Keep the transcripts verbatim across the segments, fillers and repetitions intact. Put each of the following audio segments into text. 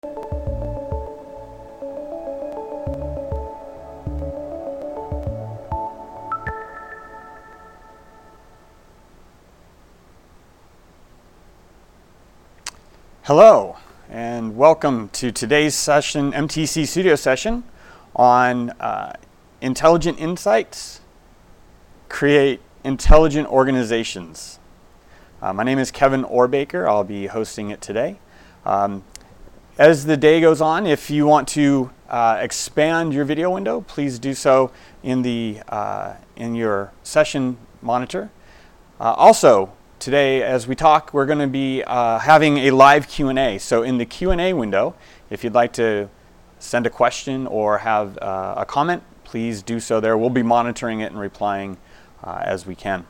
Hello, and welcome to today's session, M T C Studio session on uh, intelligent insights, create intelligent organizations. Uh, my name is Kevin Orbaker. I'll be hosting it today. Um, as the day goes on, if you want to uh, expand your video window, please do so in the uh, in your session monitor. Uh, also, today, as we talk, we're going to be uh, having a live Q and A. So in the Q and A window, if you'd like to send a question or have uh, a comment, please do so there. We'll be monitoring it and replying uh, as we can.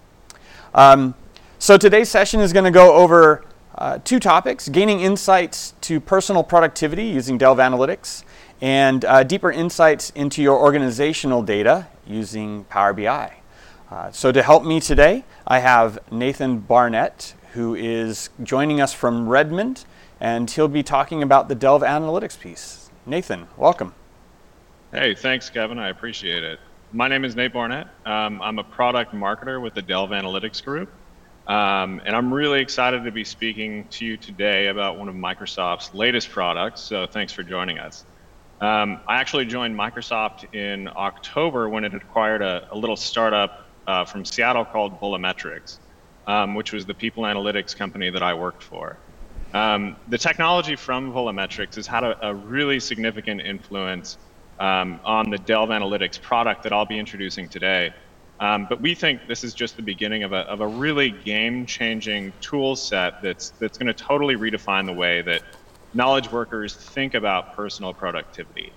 Um, so today's session is going to go over uh, two topics: gaining insights to personal productivity using Delve Analytics, and uh, deeper insights into your organizational data using Power B I. Uh, so to help me today, I have Nathan Barnett, who is joining us from Redmond, and he'll be talking about the Delve Analytics piece. Nathan, welcome. Hey, thanks, Kevin. I appreciate it. My name is Nate Barnett. Um, I'm a product marketer with the Delve Analytics Group, um, and I'm really excited to be speaking to you today about one of Microsoft's latest products, so thanks for joining us. Um, I actually joined Microsoft in October when it acquired a, a little startup Uh, from Seattle called Volumetrics, um, which was the people analytics company that I worked for. Um, the technology from Volumetrics has had a, a really significant influence um, on the Delve Analytics product that I'll be introducing today. Um, but we think this is just the beginning of a, of a really game-changing tool set that's, that's going to totally redefine the way that knowledge workers think about personal productivity.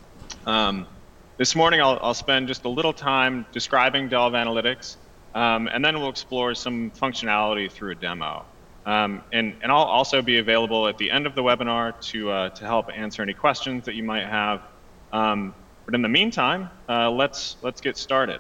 Um, This morning, I'll, I'll spend just a little time describing Delve Analytics, um, and then we'll explore some functionality through a demo. Um, and, and I'll also be available at the end of the webinar to, uh, to help answer any questions that you might have. Um, but in the meantime, uh, let's, let's get started.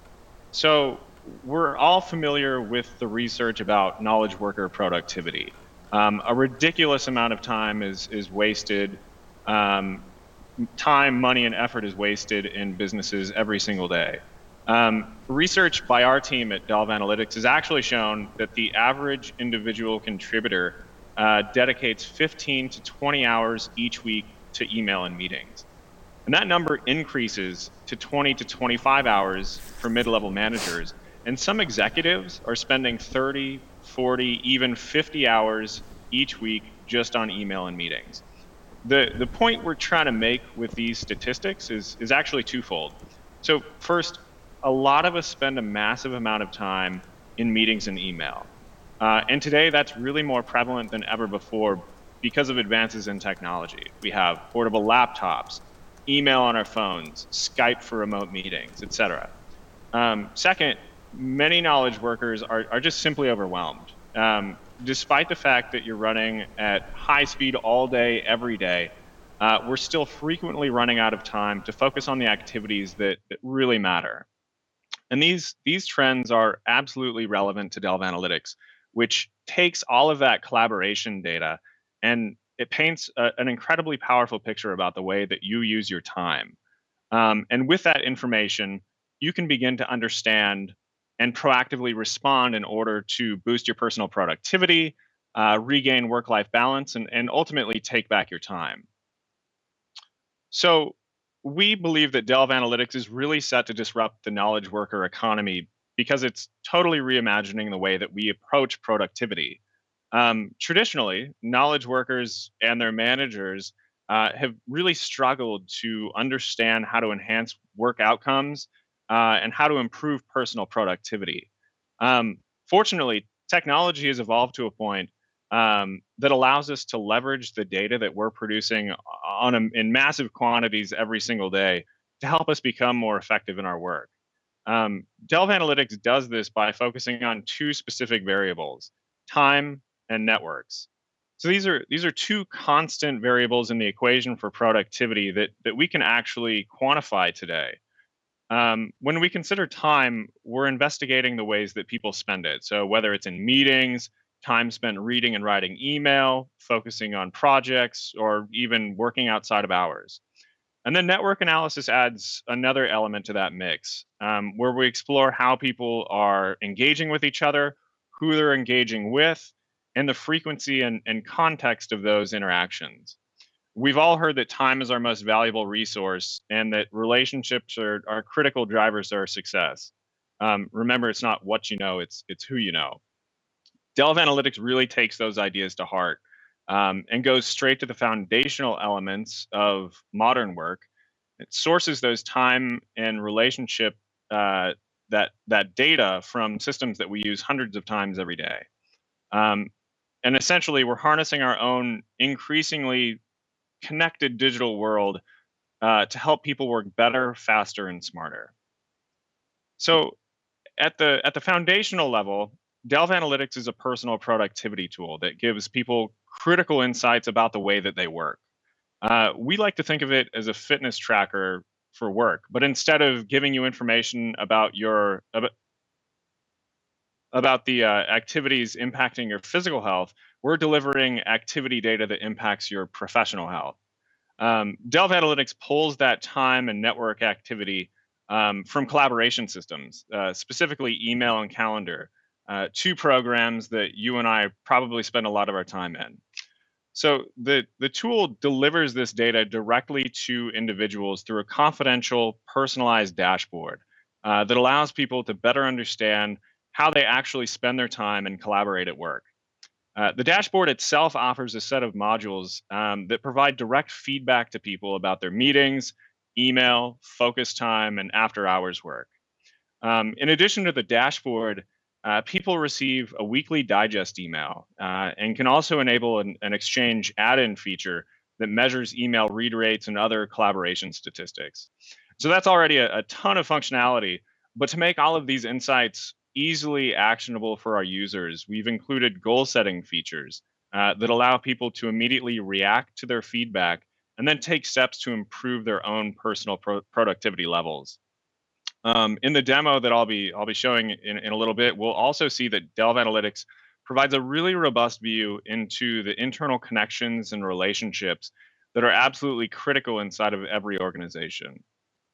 So we're all familiar with the research about knowledge worker productivity. Um, a ridiculous amount of time is, is wasted um, time, money, and effort is wasted in businesses every single day. Um, research by our team at Delve Analytics has actually shown that the average individual contributor uh, dedicates fifteen to twenty hours each week to email and meetings. And that number increases to twenty to twenty-five hours for mid-level managers. And some executives are spending thirty, forty, even fifty hours each week just on email and meetings. The, the point we're trying to make with these statistics is, is actually twofold. So first, a lot of us spend a massive amount of time in meetings and email. Uh, and today, that's really more prevalent than ever before because of advances in technology. We have portable laptops, email on our phones, Skype for remote meetings, et cetera. Um, second, many knowledge workers are, are just simply overwhelmed. Um, despite the fact that you're running at high speed all day, every day, uh, we're still frequently running out of time to focus on the activities that, that really matter. And these, these trends are absolutely relevant to Delve Analytics, which takes all of that collaboration data and it paints a, an incredibly powerful picture about the way that you use your time. Um, and with that information, you can begin to understand and proactively respond in order to boost your personal productivity, uh, regain work-life balance, and, and ultimately take back your time. So we believe that Delve Analytics is really set to disrupt the knowledge worker economy because it's totally reimagining the way that we approach productivity. Um, traditionally, knowledge workers and their managers uh, have really struggled to understand how to enhance work outcomes uh, and how to improve personal productivity. Um, Fortunately, technology has evolved to a point um, that allows us to leverage the data that we're producing on a, in massive quantities every single day to help us become more effective in our work. Um, Delve Analytics does this by focusing on two specific variables: time and networks. So these are these are two constant variables in the equation for productivity that that we can actually quantify today. Um, when we consider time, we're investigating the ways that people spend it. So whether it's in meetings, time spent reading and writing email, focusing on projects, or even working outside of hours. And then network analysis adds another element to that mix, um, where we explore how people are engaging with each other, who they're engaging with, and the frequency and, and context of those interactions. We've all heard that time is our most valuable resource and that relationships are, are critical drivers to our success. Um, remember, it's not what you know, it's, it's who you know. Delve Analytics really takes those ideas to heart um, and goes straight to the foundational elements of modern work. It sources those time and relationship uh, that that data from systems that we use hundreds of times every day. Um, and essentially, we're harnessing our own increasingly connected digital world uh, to help people work better, faster, and smarter. So, at the at the foundational level, Delve Analytics is a personal productivity tool that gives people critical insights about the way that they work. Uh, we like to think of it as a fitness tracker for work, but instead of giving you information about your about, about the uh, activities impacting your physical health, we're delivering activity data that impacts your professional health. Um, Delve Analytics pulls that time and network activity um, from collaboration systems, uh, specifically email and calendar, uh, two programs that you and I probably spend a lot of our time in. So the, the tool delivers this data directly to individuals through a confidential, personalized dashboard uh, that allows people to better understand how they actually spend their time and collaborate at work. Uh, the dashboard itself offers a set of modules um, that provide direct feedback to people about their meetings, email, focus time, and after hours work. Um, in addition to the dashboard, uh, people receive a weekly digest email uh, and can also enable an, an exchange add-in feature that measures email read rates and other collaboration statistics. So that's already a, a ton of functionality, but to make all of these insights easily actionable for our users, we've included goal setting features uh, that allow people to immediately react to their feedback and then take steps to improve their own personal pro- productivity levels. Um, in the demo that I'll be I'll be showing in, in a little bit, we'll also see that Delve Analytics provides a really robust view into the internal connections and relationships that are absolutely critical inside of every organization.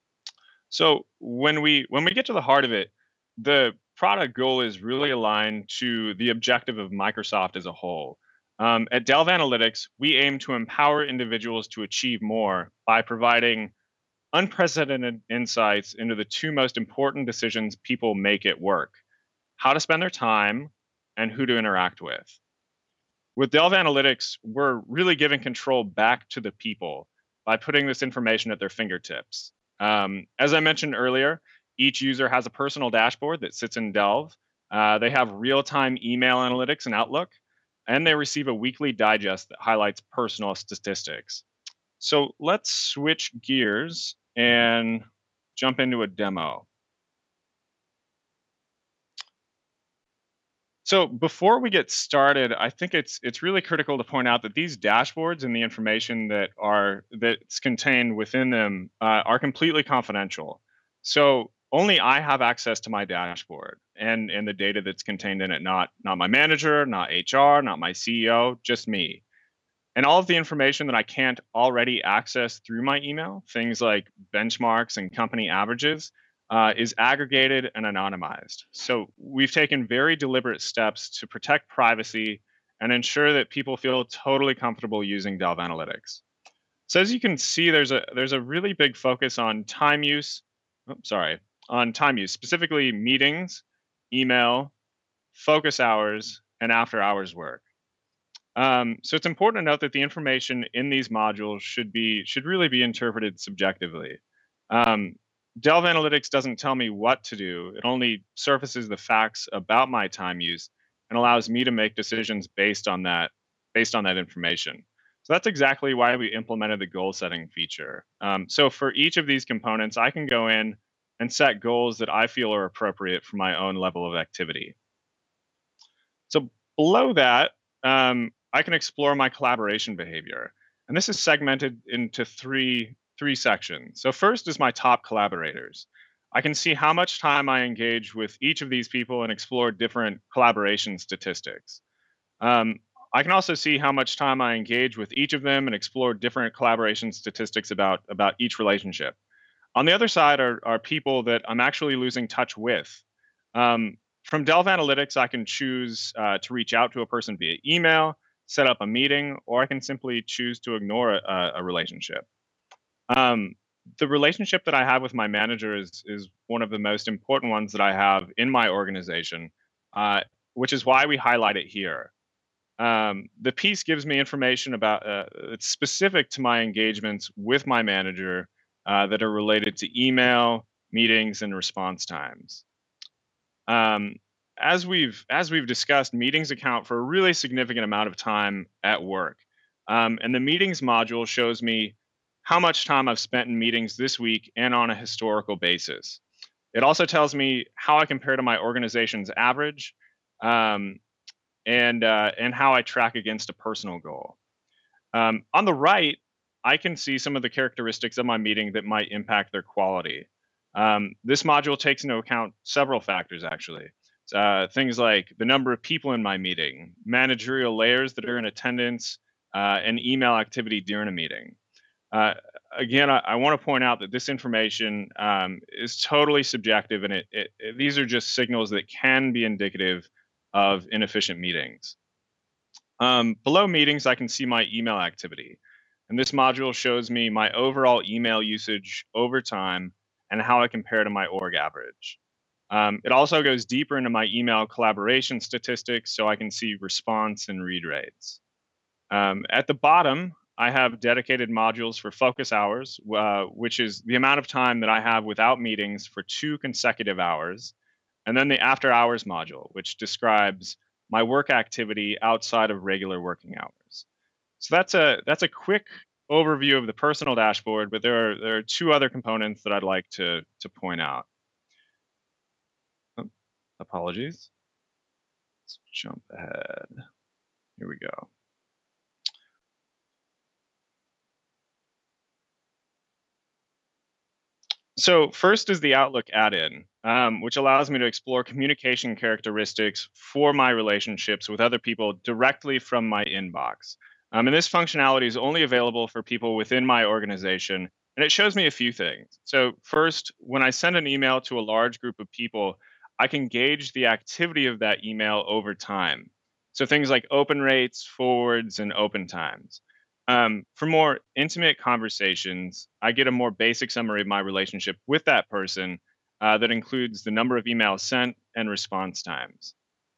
So when we when we get to the heart of it, the product goal is really aligned to the objective of Microsoft as a whole. Um, at Delve Analytics, we aim to empower individuals to achieve more by providing unprecedented insights into the two most important decisions people make at work: how to spend their time and who to interact with. With Delve Analytics, we're really giving control back to the people by putting this information at their fingertips. Um, as I mentioned earlier, each user has a personal dashboard that sits in Delve. Uh, they have real-time email analytics in Outlook, and they receive a weekly digest that highlights personal statistics. So let's switch gears and jump into a demo. So before we get started, I think it's it's really critical to point out that these dashboards and the information that are that's contained within them uh, are completely confidential. So only I have access to my dashboard and and the data that's contained in it. Not not my manager, not H R, not my C E O, just me. And all of the information that I can't already access through my email, things like benchmarks and company averages, uh, is aggregated and anonymized. So we've taken very deliberate steps to protect privacy and ensure that people feel totally comfortable using Delve Analytics. So as you can see, there's a there's a really big focus on time use. Oh, sorry, on time use, specifically meetings, email, focus hours, and after hours work. Um, so it's important to note that the information in these modules should be should really be interpreted subjectively. Um, Delve Analytics doesn't tell me what to do. It only surfaces the facts about my time use and allows me to make decisions based on that based on that information. So that's exactly why we implemented the goal setting feature. Um, so for each of these components, I can go in and set goals that I feel are appropriate for my own level of activity. So below that, um, I can explore my collaboration behavior. And this is segmented into three, three sections. So first is my top collaborators. I can see how much time I engage with each of these people and explore different collaboration statistics. Um, I can also see how much time I engage with each of them and explore different collaboration statistics about, about each relationship. On the other side are, are people that I'm actually losing touch with. Um, from Delve Analytics, I can choose uh, to reach out to a person via email, set up a meeting, or I can simply choose to ignore a, a relationship. Um, the relationship that I have with my manager is is one of the most important ones that I have in my organization, uh, which is why we highlight it here. Um, the piece gives me information about uh, it's specific to my engagements with my manager uh, that are related to email, meetings, and response times. Um, as we've as we've discussed, meetings account for a really significant amount of time at work, um, and the meetings module shows me how much time I've spent in meetings this week and on a historical basis. It also tells me how I compare to my organization's average, um, and uh, and how I track against a personal goal. Um, on the right, I can see some of the characteristics of my meeting that might impact their quality. Um, this module takes into account several factors, actually. Uh, things like the number of people in my meeting, managerial layers that are in attendance, uh, and email activity during a meeting. Uh, Again, I, I want to point out that this information um, is totally subjective, and it, it, it, these are just signals that can be indicative of inefficient meetings. Um, below meetings, I can see my email activity. And this module shows me my overall email usage over time and how I compare to my org average. Um, it also goes deeper into my email collaboration statistics so I can see response and read rates. Um, at the bottom, I have dedicated modules for focus hours, uh, which is the amount of time that I have without meetings for two consecutive hours. And then the after hours module, which describes my work activity outside of regular working hours. So that's a that's a quick overview of the personal dashboard, but there are there are two other components that I'd like to to point out. Oh, apologies. Let's jump ahead. Here we go. So first is the Outlook add-in, um, which allows me to explore communication characteristics for my relationships with other people directly from my inbox. Um, and this functionality is only available for people within my organization, and it shows me a few things. So first, when I send an email to a large group of people, I can gauge the activity of that email over time. So things like open rates, forwards, and open times. Um, for more intimate conversations, I get a more basic summary of my relationship with that person uh, that includes the number of emails sent and response times.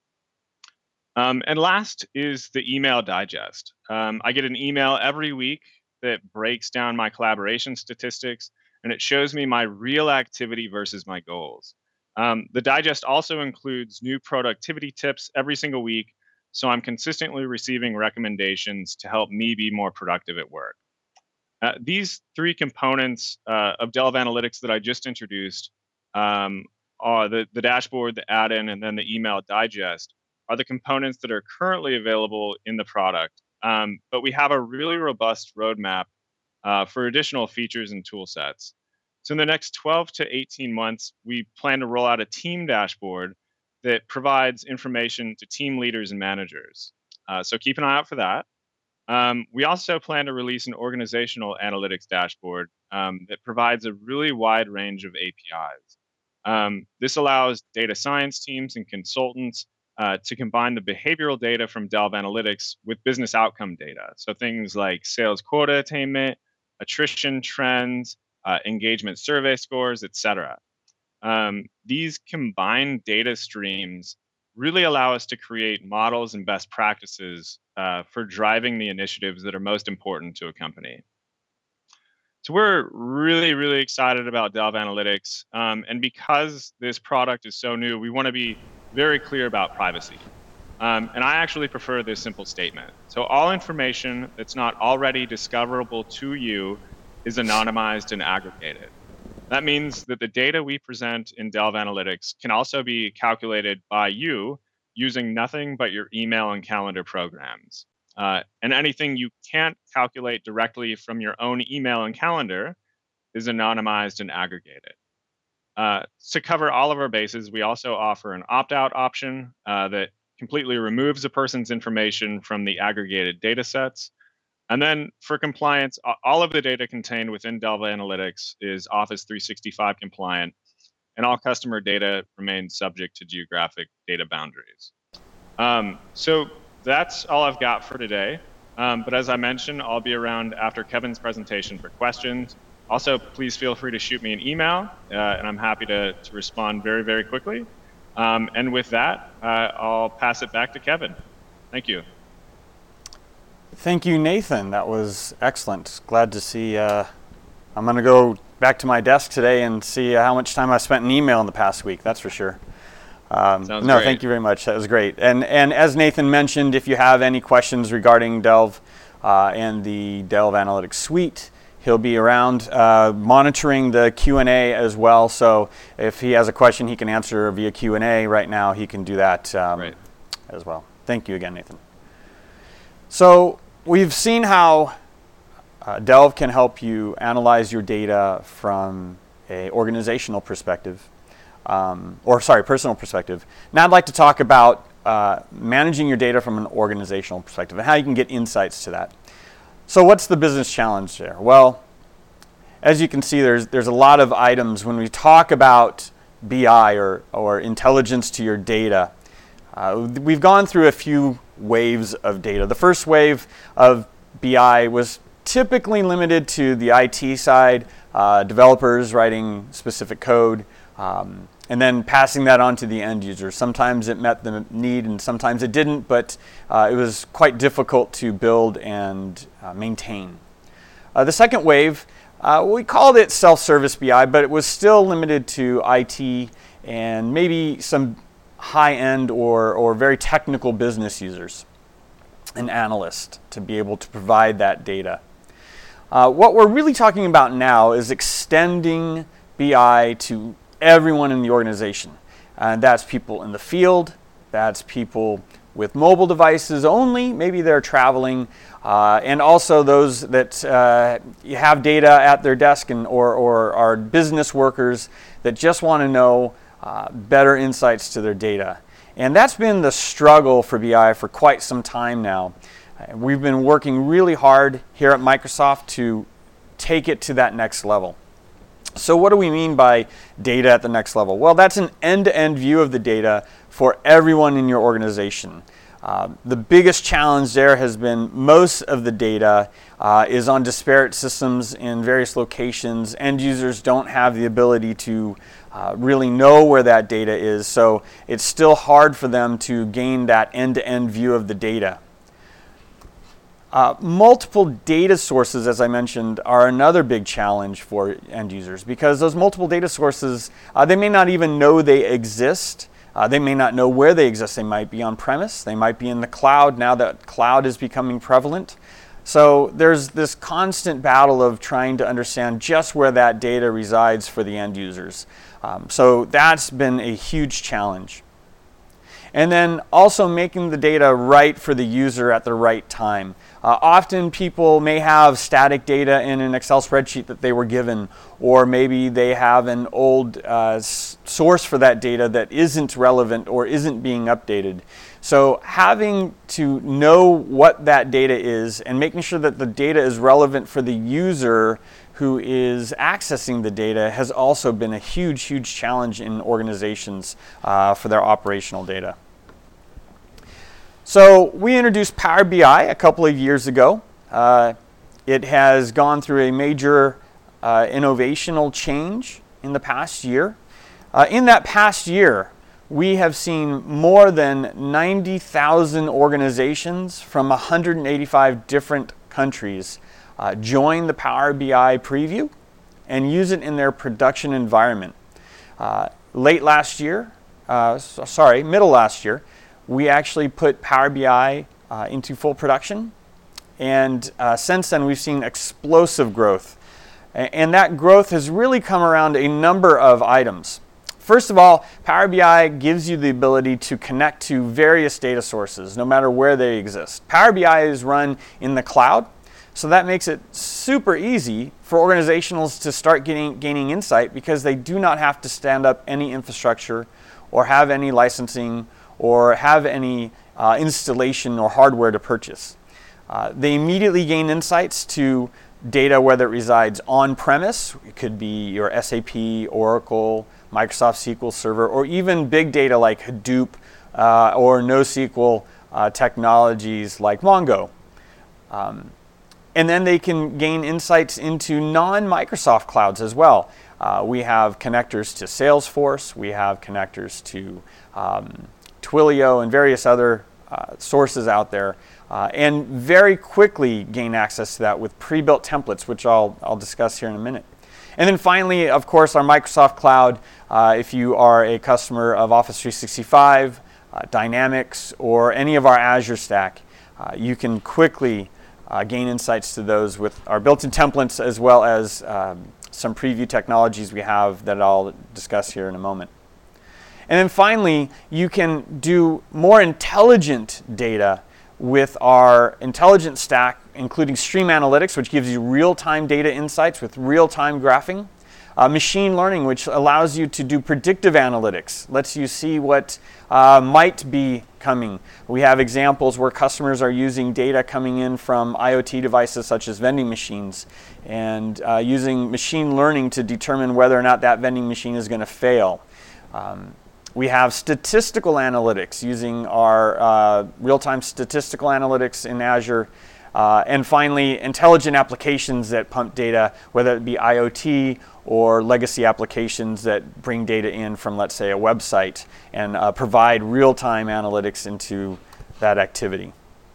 Um, and last is the email digest. Um, I get an email every week that breaks down my collaboration statistics and it shows me my real activity versus my goals. Um, the digest also includes new productivity tips every single week, so I'm consistently receiving recommendations to help me be more productive at work. Uh, these three components uh, of Delve Analytics that I just introduced um, are the, the dashboard, the add-in, and then the email digest are the components that are currently available in the product. Um, but we have a really robust roadmap uh, for additional features and tool sets. So in the next twelve to eighteen months, we plan to roll out a team dashboard that provides information to team leaders and managers. Uh, so keep an eye out for that. Um, we also plan to release an organizational analytics dashboard um, that provides a really wide range of A P Is. Um, this allows data science teams and consultants uh, to combine the behavioral data from Delve Analytics with business outcome data. So things like sales quota attainment, attrition trends, uh, engagement survey scores, et cetera. Um, these combined data streams really allow us to create models and best practices uh, for driving the initiatives that are most important to a company. So we're really, really excited about Delve Analytics. Um, and because this product is so new, we want to be very clear about privacy. Um, and I actually prefer this simple statement. So all information that's not already discoverable to you is anonymized and aggregated. That means that the data we present in Delve Analytics can also be calculated by you using nothing but your email and calendar programs. Uh, and anything you can't calculate directly from your own email and calendar is anonymized and aggregated. Uh, to cover all of our bases, we also offer an opt-out option uh, that completely removes a person's information from the aggregated data sets. And then for compliance, all of the data contained within Delve Analytics is Office three sixty-five compliant, and all customer data remains subject to geographic data boundaries. Um, so that's all I've got for today. Um, but as I mentioned, I'll be around after Kevin's presentation for questions. Also, please feel free to shoot me an email, uh, and I'm happy to, to respond very, very quickly. Um, and with that, uh, I'll pass it back to Kevin. Thank you. Thank you, Nathan. That was excellent. Glad to see. Uh, I'm going to go back to my desk today and see how much time I spent in email in the past week. That's for sure. Um, Sounds no, great. Thank you very much. That was great. And and as Nathan mentioned, if you have any questions regarding Delve uh, and the Delve Analytics Suite, he'll be around uh, monitoring the Q and A as well. So if he has a question he can answer via Q and A right now, he can do that um, Right. as well. Thank you again, Nathan. So we've seen how uh, Delve can help you analyze your data from a organizational perspective, um, or sorry, personal perspective. Now I'd like to talk about uh, managing your data from an organizational perspective and how you can get insights to that. So what's the business challenge there? Well, as you can see, there's there's a lot of items when we talk about B I or, or intelligence to your data. Uh, we've gone through a few waves of data. The first wave of B I was typically limited to the I T side, uh, developers writing specific code, um, and then passing that on to the end user. Sometimes it met the need and sometimes it didn't, but uh, it was quite difficult to build and uh, maintain. Uh, the second wave, uh, we called it self-service B I, but it was still limited to I T and maybe some high-end or, or very technical business users and analysts to be able to provide that data. Uh, what we're really talking about now is extending B I to everyone in the organization. And that's people in the field, that's people with mobile devices only, maybe they're traveling, uh, and also those that uh, have data at their desk and or, or are business workers that just want to know uh, better insights to their data. And that's been the struggle for B I for quite some time now. Uh, we've been working really hard here at Microsoft to take it to that next level. So what do we mean by data at the next level? Well, that's an end-to-end view of the data for everyone in your organization. Uh, the biggest challenge there has been most of the data uh, is on disparate systems in various locations. End users don't have the ability to uh, really know where that data is, so it's still hard for them to gain that end-to-end view of the data. Uh, multiple data sources, as I mentioned, are another big challenge for end users because those multiple data sources, uh, they may not even know they exist. Uh, they may not know where they exist. They might be on premise. They might be in the cloud now that cloud is becoming prevalent. So there's this constant battle of trying to understand just where that data resides for the end users. Um, so that's been a huge challenge. And then also making the data right for the user at the right time. Uh, often people may have static data in an Excel spreadsheet that they were given, or maybe they have an old uh, s- source for that data that isn't relevant or isn't being updated. So having to know what that data is and making sure that the data is relevant for the user who is accessing the data has also been a huge, huge challenge in organizations uh, for their operational data. So we introduced Power B I a couple of years ago. Uh, it has gone through a major uh, innovational change in the past year. Uh, in that past year, we have seen more than ninety thousand organizations from one hundred eighty-five different countries uh, join the Power B I preview and use it in their production environment. Uh, late last year, uh, so, sorry, middle last year, we actually put Power B I uh, into full production, and uh, since then we've seen explosive growth. A- and that growth has really come around a number of items. First of all, Power B I gives you the ability to connect to various data sources, no matter where they exist. Power B I is run in the cloud, so that makes it super easy for organizations to start getting, gaining insight because they do not have to stand up any infrastructure or have any licensing or have any uh, installation or hardware to purchase. Uh, they immediately gain insights to data, whether it resides on-premise, it could be your S A P, Oracle, Microsoft S Q L Server, or even big data like Hadoop uh, or NoSQL uh, technologies like Mongo. Um, and then they can gain insights into non-Microsoft clouds as well. Uh, we have connectors to Salesforce, we have connectors to um, Twilio and various other uh, sources out there. Uh, and very quickly gain access to that with pre-built templates, which I'll, I'll discuss here in a minute. And then finally, of course, our Microsoft Cloud. Uh, if you are a customer of Office three sixty-five, uh, Dynamics, or any of our Azure stack, uh, you can quickly uh, gain insights to those with our built-in templates, as well as um, some preview technologies we have that I'll discuss here in a moment. And then finally, you can do more intelligent data with our intelligent stack, including Stream Analytics, which gives you real-time data insights with real-time graphing. Uh, machine learning, which allows you to do predictive analytics, lets you see what uh, might be coming. We have examples where customers are using data coming in from IoT devices such as vending machines and uh, using machine learning to determine whether or not that vending machine is going to fail. Um, We have statistical analytics using our uh, real-time statistical analytics in Azure. Uh, and finally, intelligent applications that pump data, whether it be IoT or legacy applications that bring data in from, let's say, a website and uh, provide real-time analytics into that activity.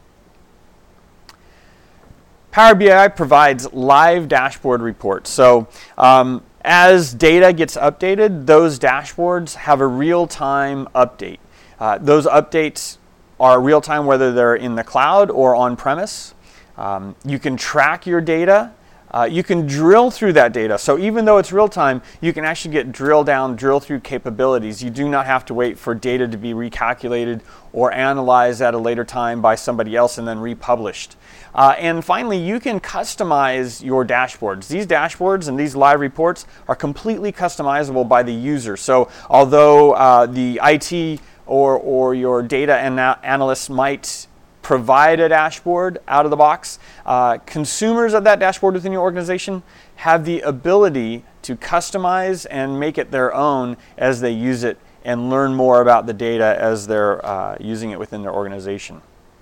Power B I provides live dashboard reports. So um, as data gets updated, those dashboards have a real-time update. Uh, those updates are real-time whether they're in the cloud or on-premise. Um, you can track your data. Uh, you can drill through that data. So even though it's real-time, you can actually get drill down, drill through capabilities. You do not have to wait for data to be recalculated or analyzed at a later time by somebody else and then republished. Uh, and finally, you can customize your dashboards. These dashboards and these live reports are completely customizable by the user. So although uh, the I T or, or your data ana- analysts might provide a dashboard out of the box, uh, consumers of that dashboard within your organization have the ability to customize and make it their own as they use it and learn more about the data as they're uh, using it within their organization.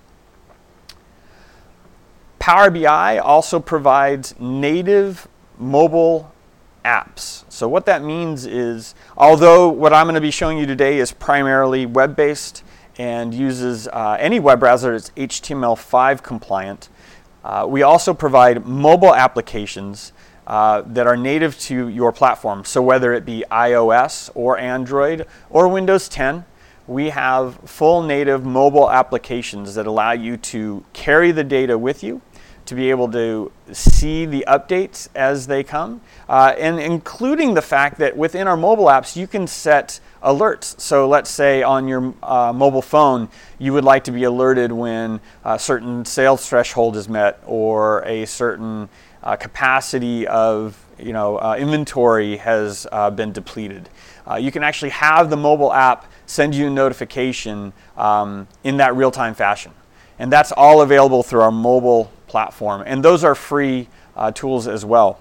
Power B I also provides native mobile apps. So what that means is, although what I'm going to be showing you today is primarily web-based and uses uh, any web browser that's H T M L five compliant, uh, we also provide mobile applications uh, that are native to your platform. So whether it be iOS or Android or Windows ten, we have full native mobile applications that allow you to carry the data with you, to be able to see the updates as they come, uh, and including the fact that within our mobile apps, you can set alerts. So let's say on your uh, mobile phone, you would like to be alerted when a certain sales threshold is met or a certain uh, capacity of you know, uh, inventory has uh, been depleted. Uh, you can actually have the mobile app send you a notification um, in that real-time fashion. And that's all available through our mobile platform. And those are free uh, tools as well.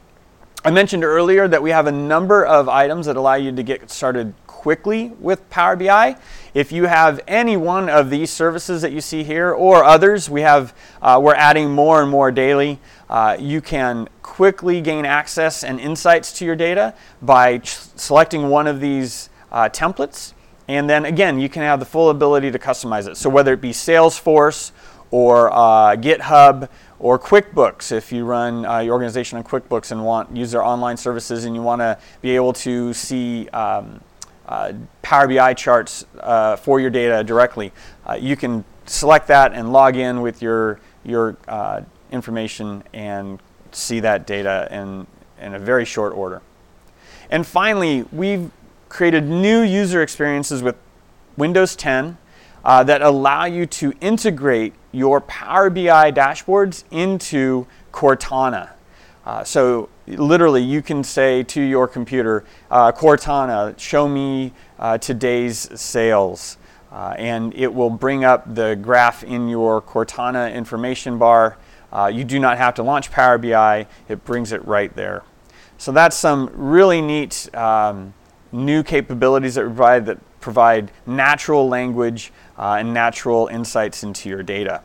I mentioned earlier that we have a number of items that allow you to get started quickly with Power B I. If you have any one of these services that you see here or others, we have, uh, we're adding more and more daily. Uh, you can quickly gain access and insights to your data by ch- selecting one of these uh, templates. And then again, you can have the full ability to customize it. So whether it be Salesforce or uh, GitHub or QuickBooks, if you run uh, your organization on QuickBooks and want use their online services and you want to be able to see um, uh, Power B I charts uh, for your data directly, uh, you can select that and log in with your your uh, information and see that data in, in a very short order. And finally, we've created new user experiences with Windows ten uh, that allow you to integrate your Power B I dashboards into Cortana. Uh, so literally you can say to your computer, uh, Cortana, show me uh, today's sales. uh, and it will bring up the graph in your Cortana information bar. Uh, you do not have to launch Power B I. It brings it right there. So that's some really neat um, new capabilities that provide, that provide natural language uh, and natural insights into your data.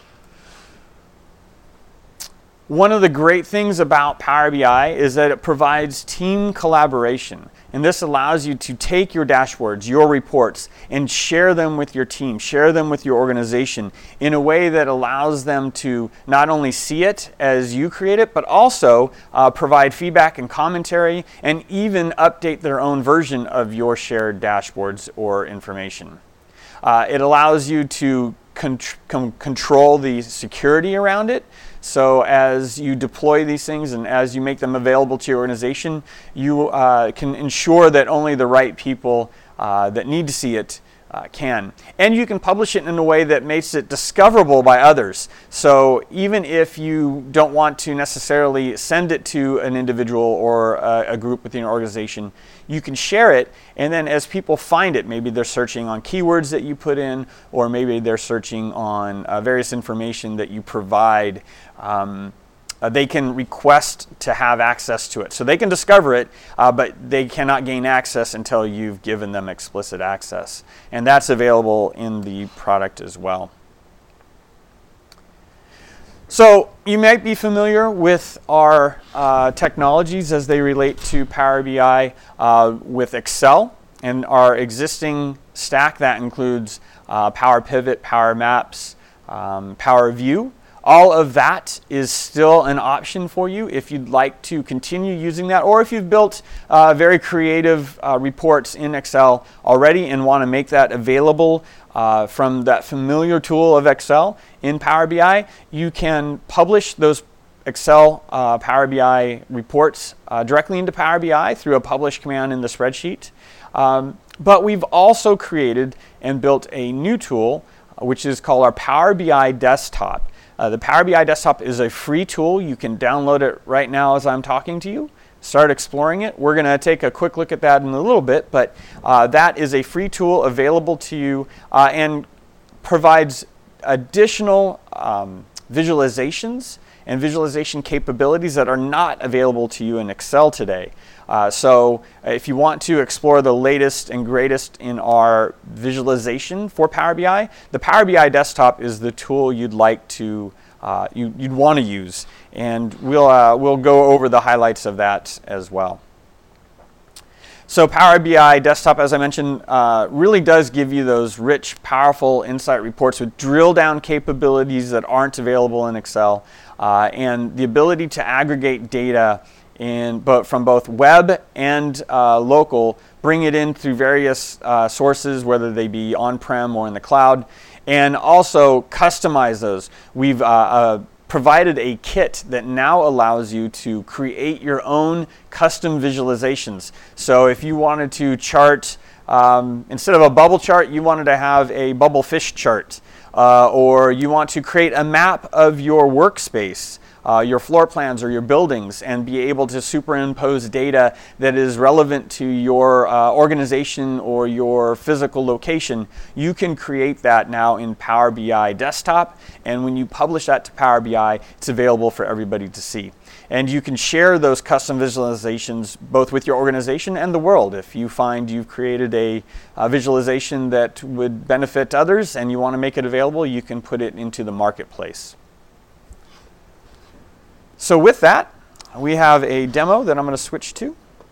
One of the great things about Power B I is that it provides team collaboration. And this allows you to take your dashboards, your reports, and share them with your team, share them with your organization in a way that allows them to not only see it as you create it, but also uh, provide feedback and commentary, and even update their own version of your shared dashboards or information. Uh, it allows you to con- con- control the security around it. So as you deploy these things and as you make them available to your organization, you uh, can ensure that only the right people uh, that need to see it uh, can. And you can publish it in a way that makes it discoverable by others. So even if you don't want to necessarily send it to an individual or a, a group within your organization, you can share it, and then as people find it, maybe they're searching on keywords that you put in, or maybe they're searching on uh, various information that you provide, um, uh, they can request to have access to it. So they can discover it, uh, but they cannot gain access until you've given them explicit access. And that's available in the product as well. So you might be familiar with our uh, technologies as they relate to Power B I uh, with Excel and our existing stack that includes uh, Power Pivot, Power Maps, um, Power View. All of that is still an option for you if you'd like to continue using that, or if you've built uh, very creative uh, reports in Excel already and want to make that available uh, from that familiar tool of Excel in Power B I, you can publish those Excel uh, Power B I reports uh, directly into Power B I through a publish command in the spreadsheet. Um, but we've also created and built a new tool, which is called our Power B I Desktop. Uh, the Power B I Desktop is a free tool. You can download it right now as I'm talking to you. Start exploring it. We're going to take a quick look at that in a little bit, but uh, that is a free tool available to you uh, and provides additional um, visualizations and visualization capabilities that are not available to you in Excel today. Uh, so if you want to explore the latest and greatest in our visualization for Power B I, the Power B I Desktop is the tool you'd like to, uh, you, you'd want to use. And we'll, uh, we'll go over the highlights of that as well. So Power B I Desktop, as I mentioned, uh, really does give you those rich, powerful insight reports with drill down capabilities that aren't available in Excel, uh, and the ability to aggregate data in, but from both web and uh, local, bring it in through various uh, sources, whether they be on-prem or in the cloud, and also customize those. We've uh, uh, provided a kit that now allows you to create your own custom visualizations. So if you wanted to chart, um, instead of a bubble chart, you wanted to have a bubble fish chart, uh, or you want to create a map of your workspace, Uh, your floor plans or your buildings, and be able to superimpose data that is relevant to your uh, organization or your physical location, you can create that now in Power B I Desktop. And when you publish that to Power B I, it's available for everybody to see. And you can share those custom visualizations both with your organization and the world. If you find you've created a, a visualization that would benefit others and you want to make it available, you can put it into the marketplace. So with that, we have a demo that I'm going to switch to.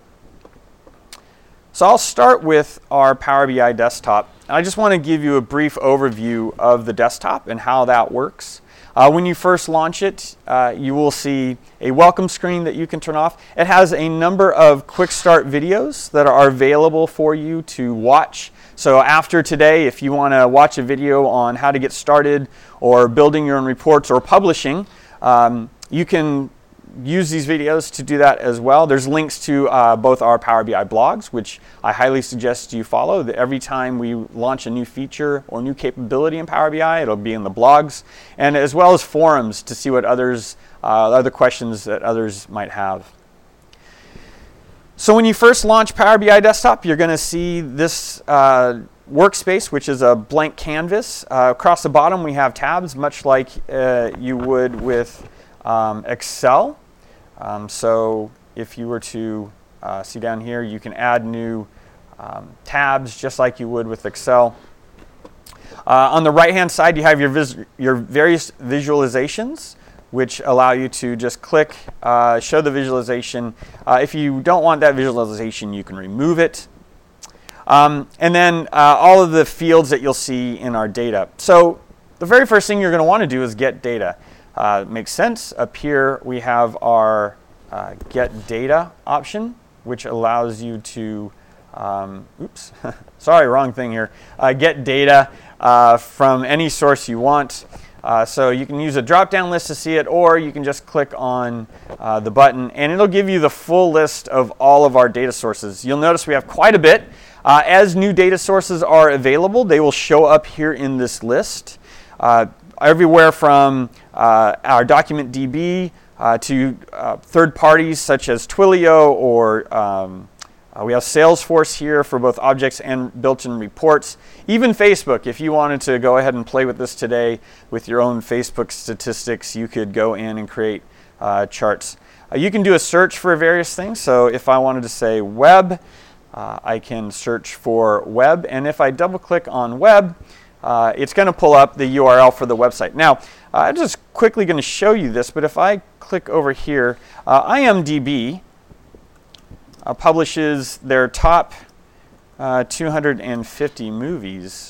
So I'll start with our Power B I Desktop. I just want to give you a brief overview of the desktop and how that works. Uh, when you first launch it, uh, you will see a welcome screen that you can turn off. It has a number of quick start videos that are available for you to watch. So after today, if you want to watch a video on how to get started or building your own reports or publishing, um, you can use these videos to do that as well. There's links to uh, both our Power B I blogs, which I highly suggest you follow. That every time we launch a new feature or new capability in Power B I, it'll be in the blogs, and as well as forums to see what others, uh, other questions that others might have. So when you first launch Power B I Desktop, you're going to see this uh, workspace, which is a blank canvas. Uh, across the bottom, we have tabs, much like uh, you would with um, Excel. Um, so if you were to uh, see down here, you can add new um, tabs, just like you would with Excel. Uh, on the right-hand side, you have your, vis your various visualizations, which allow you to just click, uh, show the visualization. Uh, if you don't want that visualization, you can remove it. Um, and then uh, all of the fields that you'll see in our data. So the very first thing you're going to want to do is get data. Uh, makes sense. Up here, we have our uh, get data option, which allows you to, um, oops, sorry, wrong thing here, uh, get data uh, from any source you want. Uh, so you can use a drop-down list to see it, or you can just click on uh, the button, and it'll give you the full list of all of our data sources. You'll notice we have quite a bit. Uh, as new data sources are available, they will show up here in this list. Uh, everywhere from uh, our document D B uh, to uh, third parties such as Twilio, or um, Uh, we have Salesforce here for both objects and built-in reports. Even Facebook, if you wanted to go ahead and play with this today with your own Facebook statistics, you could go in and create uh, charts. Uh, you can do a search for various things. So if I wanted to say web, uh, I can search for web. And if I double-click on web, uh, it's going to pull up the U R L for the website. Now, uh, I'm just quickly going to show you this, but if I click over here, uh, I M D B Uh, publishes their top uh, two hundred fifty movies,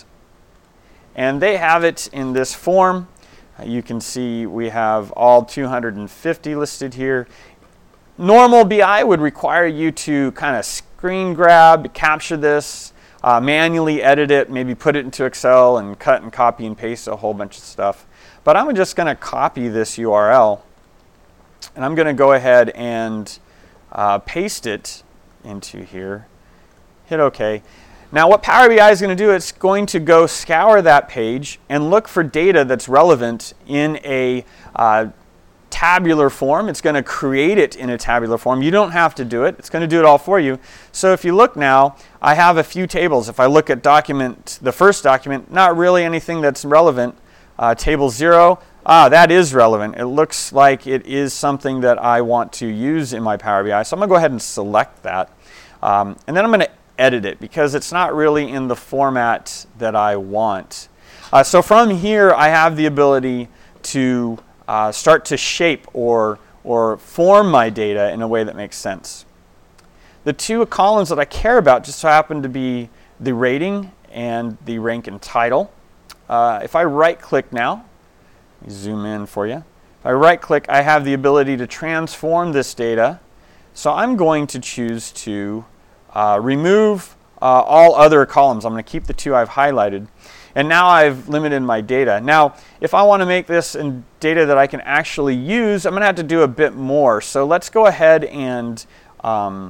and they have it in this form. Uh, you can see we have all two hundred fifty listed here. Normal B I would require you to kind of screen grab, capture this, uh, manually edit it, maybe put it into Excel and cut and copy and paste a whole bunch of stuff. But I'm just going to copy this U R L, and I'm going to go ahead and uh, paste it into here, hit OK. Now what Power B I is going to do, it's going to go scour that page and look for data that's relevant in a uh, tabular form. It's going to create it in a tabular form. You don't have to do it. It's going to do it all for you. So if you look now, I have a few tables. If I look at document, the first document, not really anything that's relevant. Uh, table zero, ah, that is relevant. It looks like it is something that I want to use in my Power B I. So I'm going to go ahead and select that. Um, and then I'm going to edit it because it's not really in the format that I want. Uh, so from here, I have the ability to uh, start to shape or, or form my data in a way that makes sense. The two columns that I care about just so happen to be the rating and the rank and title. Uh, if I right-click now, let me zoom in for you. If I right-click, I have the ability to transform this data. So I'm going to choose to uh, remove uh, all other columns. I'm going to keep the two I've highlighted. And now I've limited my data. Now, if I want to make this in data that I can actually use, I'm going to have to do a bit more. So let's go ahead and um,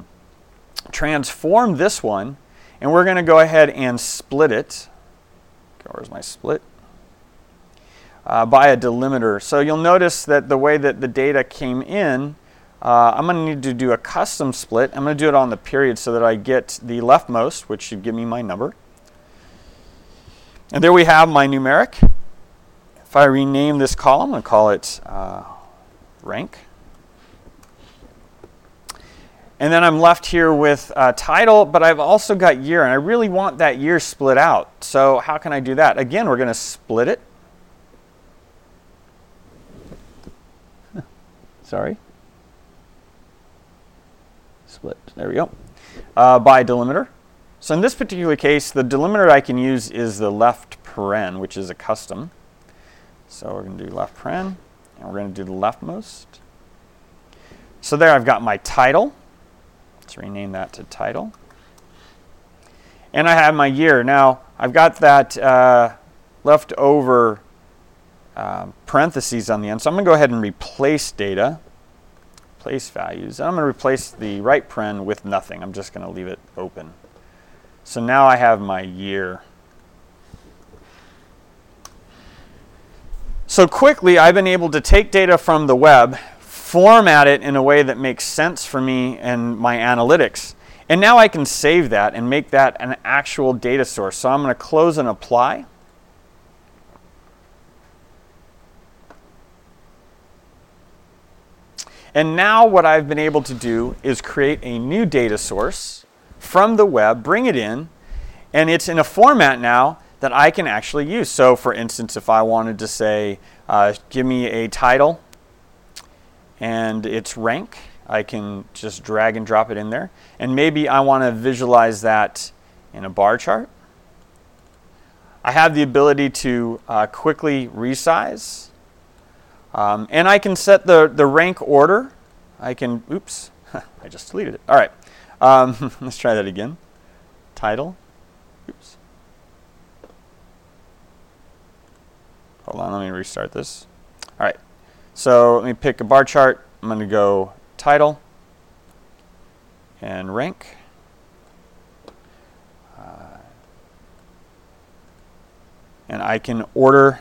transform this one. And we're going to go ahead and split it. Where's my split? Uh, by a delimiter. So you'll notice that the way that the data came in, uh, I'm going to need to do a custom split. I'm going to do it on the period so that I get the leftmost, which should give me my number. And there we have my numeric. If I rename this column, I'll call it uh, rank. And then I'm left here with uh, title, but I've also got year, and I really want that year split out. So how can I do that? Again, we're going to split it. Sorry. Split. There we go. Uh, by delimiter. So in this particular case, the delimiter I can use is the left paren, which is a custom. So we're going to do left paren, and we're going to do the leftmost. So there I've got my title. Let's rename that to title. And I have my year. Now, I've got that uh, leftover uh, parentheses on the end. So I'm going to go ahead and replace data, replace values. And I'm going to replace the right paren with nothing. I'm just going to leave it open. So now I have my year. So quickly, I've been able to take data from the web, format it in a way that makes sense for me and my analytics. And now I can save that and make that an actual data source. So I'm going to close and apply. And now what I've been able to do is create a new data source from the web, bring it in, and it's in a format now that I can actually use. So for instance, if I wanted to say, uh, give me a title and its rank, I can just drag and drop it in there. And maybe I want to visualize that in a bar chart. I have the ability to uh, quickly resize. Um, and I can set the, the rank order. I can, oops, I just deleted it. All right, um, let's try that again. Title, oops. Hold on, let me restart this. All right, so let me pick a bar chart. I'm going to go title and rank. Uh, and I can order.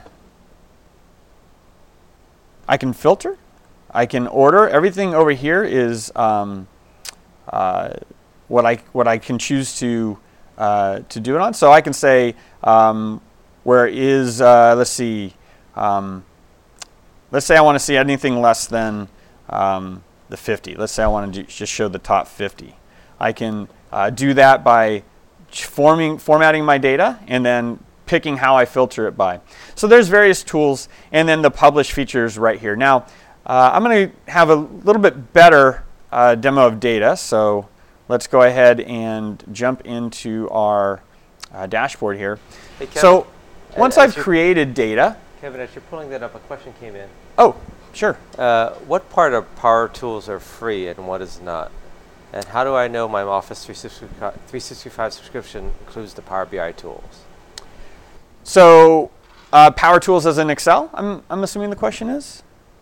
I can filter, I can order. Everything over here is um, uh, what I what I can choose to uh, to do it on. So I can say um, where is uh, let's see, um, let's say I want to see anything less than um, the fifty. Let's say I want to do, just show the top fifty. I can uh, do that by forming formatting my data and then picking how I filter it by. So there's various tools, and then the publish features right here. Now, uh, I'm going to have a little bit better uh, demo of data, so let's go ahead and jump into our uh, dashboard here. Hey, Kevin, so once as I've created data... Kevin, as you're pulling that up, a question came in. Oh, sure. Uh, what part of Power Tools are free and what is not? And how do I know my Office three sixty-five subscription includes the Power B I tools? So, uh, Power Tools as in Excel, I'm, I'm assuming the question is?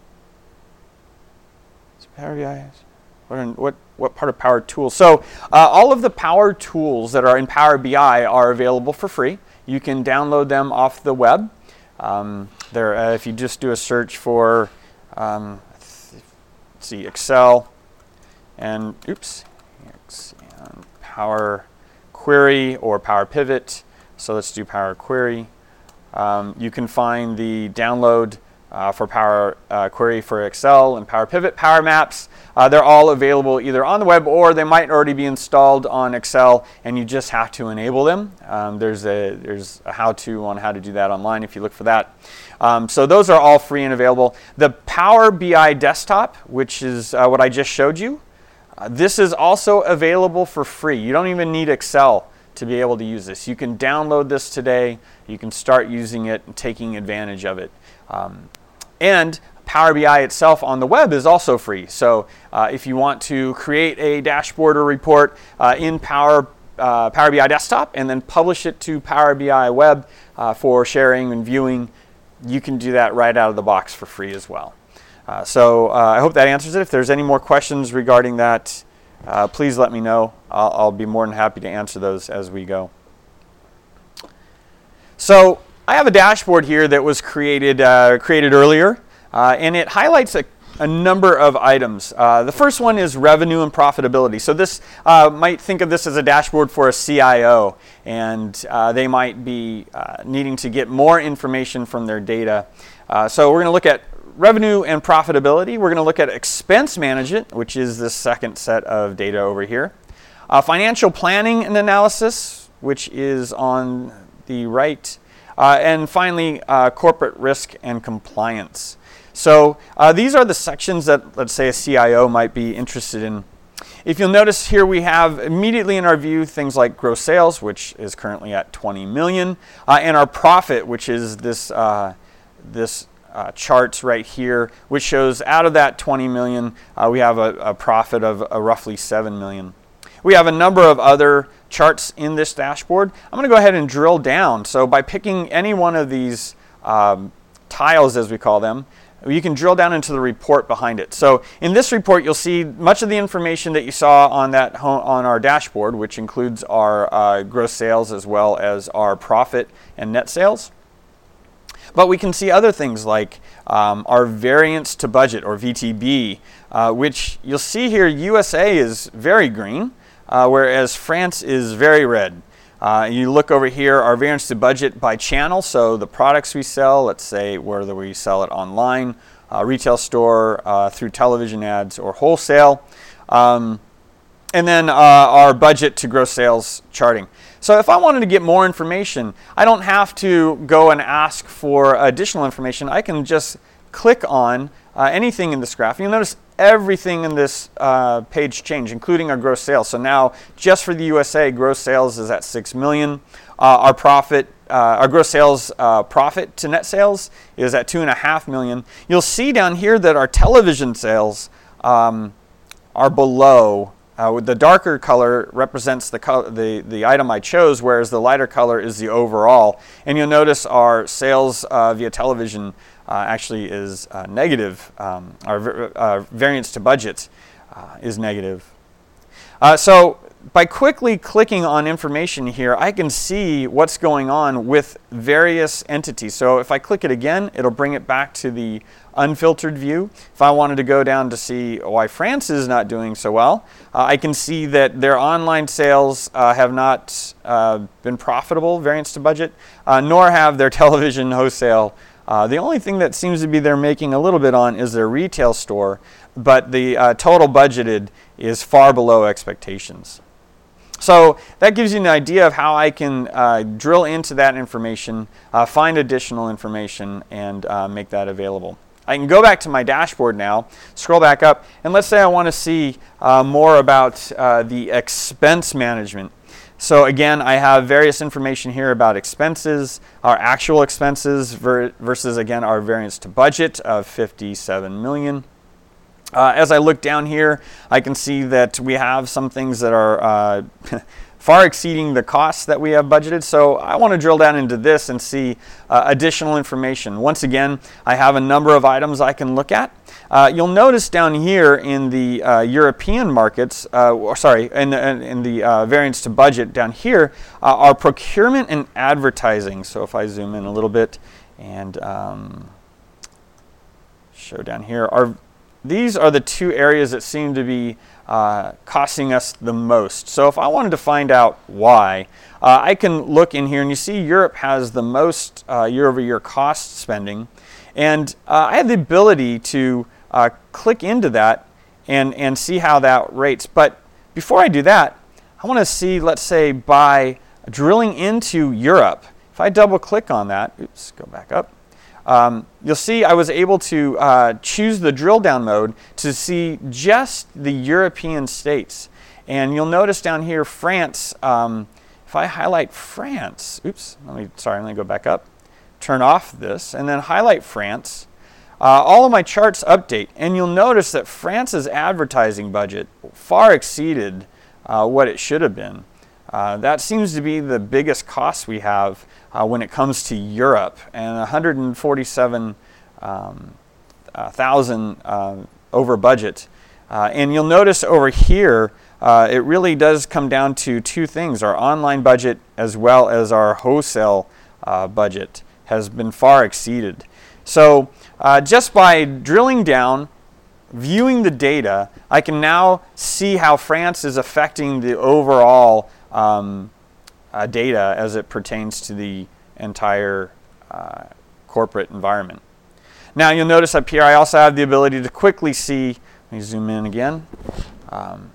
It's Power B I. What, are, what, what part of Power Tools? So, uh, all of the Power Tools that are in Power B I are available for free. You can download them off the web. Um, there, uh, if you just do a search for, um, let's see, Excel and, oops, and Power Query or Power Pivot. So let's do Power Query. Um, you can find the download uh, for Power uh, Query for Excel and Power Pivot, Power Maps. Uh, they're all available either on the web or they might already be installed on Excel, and you just have to enable them. Um, there's a there's a how-to on how to do that online if you look for that. Um, so those are all free and available. The Power B I Desktop, which is uh, what I just showed you, uh, this is also available for free. You don't even need Excel to be able to use this. You can download this today. You can start using it and taking advantage of it. Um, and Power B I itself on the web is also free. So uh, if you want to create a dashboard or report uh, in Power, uh, Power B I Desktop and then publish it to Power B I Web uh, for sharing and viewing, you can do that right out of the box for free as well. Uh, so uh, I hope that answers it. If there's any more questions regarding that, Uh, please let me know. I'll, I'll be more than happy to answer those as we go. So I have a dashboard here that was created uh, created earlier, uh, and it highlights a, a number of items. Uh, the first one is revenue and profitability. So this uh, might think of this as a dashboard for a C I O, and uh, they might be uh, needing to get more information from their data. Uh, so we're going to look at revenue and profitability. We're going to look at expense management, which is the second set of data over here. Uh, financial planning and analysis, which is on the right. Uh, and finally, uh, corporate risk and compliance. So uh, these are the sections that, let's say, a C I O might be interested in. If you'll notice here, we have immediately in our view things like gross sales, which is currently at twenty million, uh, and our profit, which is this uh, this Uh, charts right here, which shows out of that twenty million, uh, we have a, a profit of uh, roughly seven million. We have a number of other charts in this dashboard. I'm going to go ahead and drill down. So by picking any one of these um, tiles, as we call them, you can drill down into the report behind it. So in this report, you'll see much of the information that you saw on that home, on our dashboard, which includes our uh, gross sales as well as our profit and net sales. But we can see other things like um, our variance to budget, or V T B, uh, which you'll see here U S A is very green. uh, whereas France is very red. Uh, you look over here, our variance to budget by channel, so the products we sell, let's say whether we sell it online, uh, retail store, uh, through television ads, or wholesale. Um, and then uh, our budget to gross sales charting. So if I wanted to get more information, I don't have to go and ask for additional information. I can just click on uh, anything in this graph. You'll notice everything in this uh, page changed, including our gross sales. So now, just for the U S A, gross sales is at six million. Uh, our profit, uh, our gross sales uh, profit to net sales is at two and a half million. You'll see down here that our television sales um, are below. Uh, the darker color represents the, co the the item I chose, whereas the lighter color is the overall. And you'll notice our sales uh, via television uh, actually is uh, negative. Um, our uh, variance to budget uh, is negative. Uh, so by quickly clicking on information here, I can see what's going on with various entities. So if I click it again, it'll bring it back to the unfiltered view. If I wanted to go down to see why France is not doing so well, uh, I can see that their online sales uh, have not uh, been profitable, variance to budget, uh, nor have their television wholesale. Uh, the only thing that seems to be they're making a little bit on is their retail store, but the uh, total budgeted is far below expectations. So that gives you an idea of how I can uh, drill into that information, uh, find additional information, and uh, make that available. I can go back to my dashboard now, scroll back up, and let's say I want to see uh, more about uh, the expense management. So again, I have various information here about expenses, our actual expenses ver versus, again, our variance to budget of fifty-seven million. Uh, as I look down here, I can see that we have some things that are uh, far exceeding the costs that we have budgeted. So I want to drill down into this and see uh, additional information. Once again, I have a number of items I can look at. Uh, you'll notice down here in the uh, European markets, uh, or sorry, in the, in the uh, variance to budget down here, uh, our procurement and advertising. So if I zoom in a little bit and um, show down here, our these are the two areas that seem to be uh, costing us the most. So if I wanted to find out why, uh, I can look in here, and you see Europe has the most uh, year-over-year cost spending. And uh, I have the ability to uh, click into that and, and see how that rates. But before I do that, I want to see, let's say, by drilling into Europe. If I double-click on that, oops, go back up. Um, you'll see I was able to uh, choose the drill down mode to see just the European states. And you'll notice down here France, um, if I highlight France, oops, let me, sorry, let me go back up, turn off this, and then highlight France, uh, all of my charts update. And you'll notice that France's advertising budget far exceeded uh, what it should have been. Uh, that seems to be the biggest cost we have uh, when it comes to Europe, and one hundred forty-seven thousand um, uh, over budget. Uh, and you'll notice over here, uh, it really does come down to two things. Our online budget as well as our wholesale uh, budget has been far exceeded. So uh, just by drilling down, viewing the data, I can now see how France is affecting the overall Um, uh, data as it pertains to the entire uh, corporate environment. Now you'll notice up here I also have the ability to quickly see, let me zoom in again, um,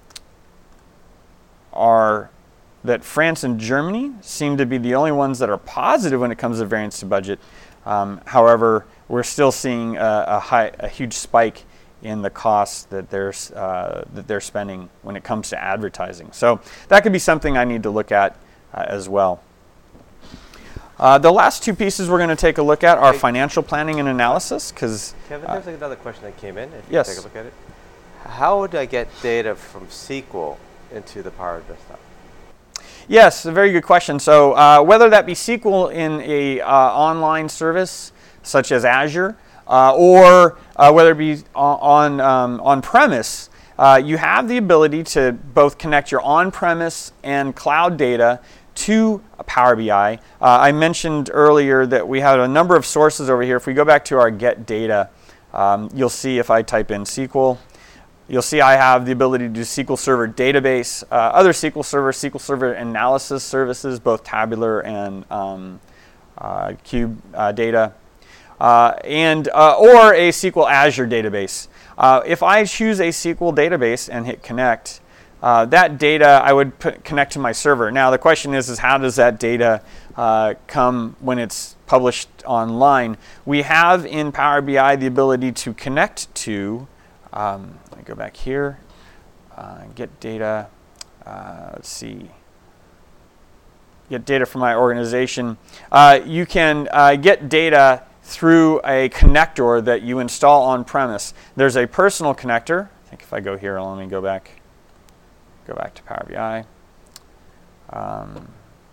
are that France and Germany seem to be the only ones that are positive when it comes to variance to budget. Um, however, we're still seeing a, a, high, a huge spike in the costs that they're, uh, that they're spending when it comes to advertising. So that could be something I need to look at uh, as well. Uh, the last two pieces we're going to take a look at are financial planning and analysis. Because Kevin, uh, there's another question that came in. If yes. you take a look at it. How would I get data from S Q L into the Power Desktop? Yes, a very good question. So uh, whether that be S Q L in a uh, online service such as Azure, Uh, or uh, whether it be on, on um, on-premise, uh, you have the ability to both connect your on-premise and cloud data to Power B I. Uh, I mentioned earlier that we have a number of sources over here. If we go back to our Get Data, um, you'll see if I type in S Q L, you'll see I have the ability to do S Q L Server database, uh, other S Q L Server, S Q L Server analysis services, both tabular and um, uh, cube uh, data, uh, and uh, or a S Q L Azure database. Uh, if I choose a S Q L database and hit connect, uh, that data I would put, connect to my server. Now the question is, is how does that data uh, come when it's published online? We have in Power B I the ability to connect to, um, let me go back here, uh, get data, uh, let's see, get data from my organization. Uh, you can uh, get data through a connector that you install on premise. There's a personal connector. I think if I go here, let me go back, go back to Power B I. Um,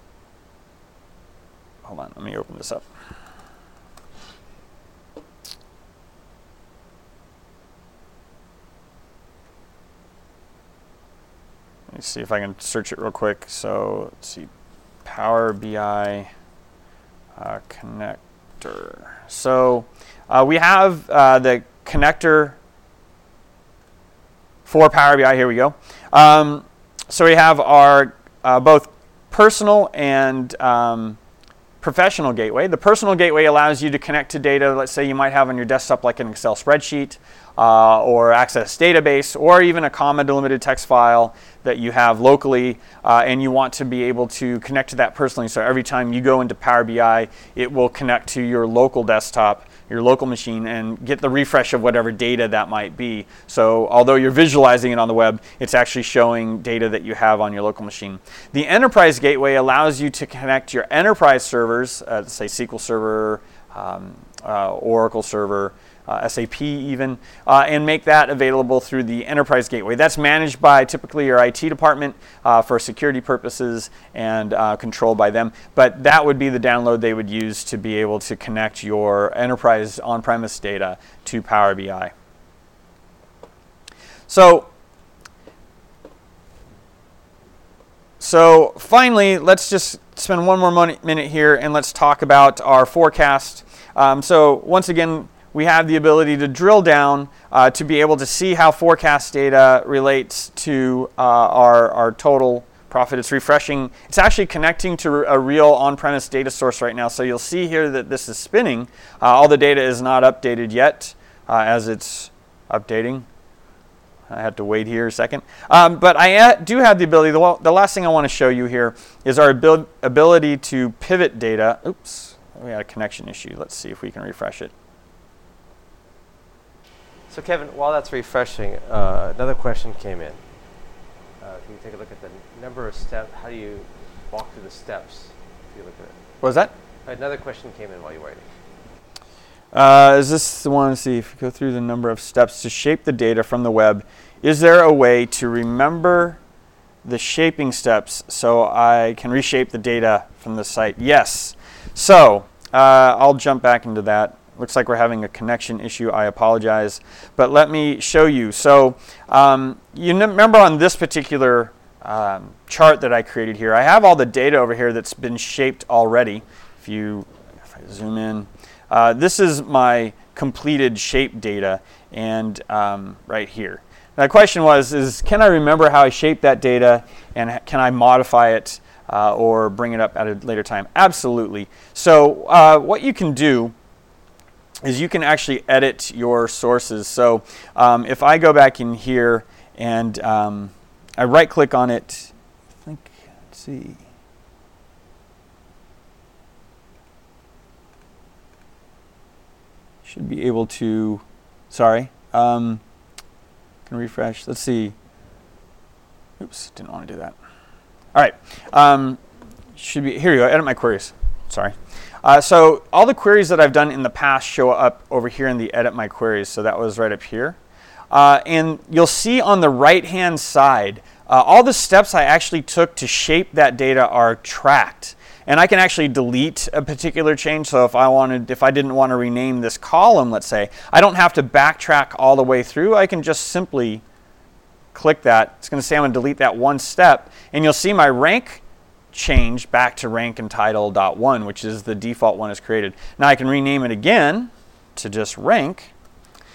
hold on, let me open this up. Let me see if I can search it real quick. So let's see, Power B I uh, connector. So uh, we have uh, the connector for Power B I. Here we go. Um, so we have our uh, both personal and um, professional gateway. The personal gateway allows you to connect to data, let's say you might have on your desktop like an Excel spreadsheet uh, or Access database, or even a comma delimited text file that you have locally, uh, and you want to be able to connect to that personally. So every time you go into Power B I, it will connect to your local desktop, your local machine, and get the refresh of whatever data that might be. So although you're visualizing it on the web, it's actually showing data that you have on your local machine. The Enterprise Gateway allows you to connect your enterprise servers, uh, say S Q L Server, um, uh, Oracle Server, Uh, S A P even, uh, and make that available through the Enterprise Gateway. That's managed by typically your I T department uh, for security purposes and uh, controlled by them. But that would be the download they would use to be able to connect your enterprise on-premise data to Power B I. So, so finally, let's just spend one more minute here and let's talk about our forecast. Um, so once again, we have the ability to drill down uh, to be able to see how forecast data relates to uh, our, our total profit. It's refreshing. It's actually connecting to a real on-premise data source right now. So you'll see here that this is spinning. Uh, all the data is not updated yet uh, as it's updating. I had to wait here a second. Um, but I do have the ability, the, the last thing I want to show you here is our abil ability to pivot data. Oops, we had a connection issue. Let's see if we can refresh it. So Kevin, while that's refreshing, uh, another question came in. Uh, can you take a look at the number of steps? How do you walk through the steps if you look at it? What was that? Another question came in while you were waiting. Uh, is this the one? To see if you go through the number of steps to shape the data from the web. Is there a way to remember the shaping steps so I can reshape the data from the site? Yes. So uh, I'll jump back into that. Looks like we're having a connection issue. I apologize. But let me show you. So um, you remember on this particular um, chart that I created here, I have all the data over here that's been shaped already. If you if I zoom in, uh, this is my completed shape data, and um, right here. Now the question was, is can I remember how I shaped that data, and can I modify it uh, or bring it up at a later time? Absolutely. So uh, what you can do is you can actually edit your sources. So um, if I go back in here and um, I right click on it, I think, let's see. Should be able to, sorry, um, can refresh, let's see. Oops, didn't want to do that. All right, um, should be, here you go, edit my queries, sorry. Uh, so all the queries that I've done in the past show up over here in the Edit My Queries. So that was right up here. Uh, and you'll see on the right-hand side, uh, all the steps I actually took to shape that data are tracked. And I can actually delete a particular change. So if I wanted, if I didn't want to rename this column, let's say, I don't have to backtrack all the way through. I can just simply click that. It's going to say I'm going to delete that one step. And you'll see my rank change back to rank and title dot one, which is the default one is created. Now I can rename it again to just rank,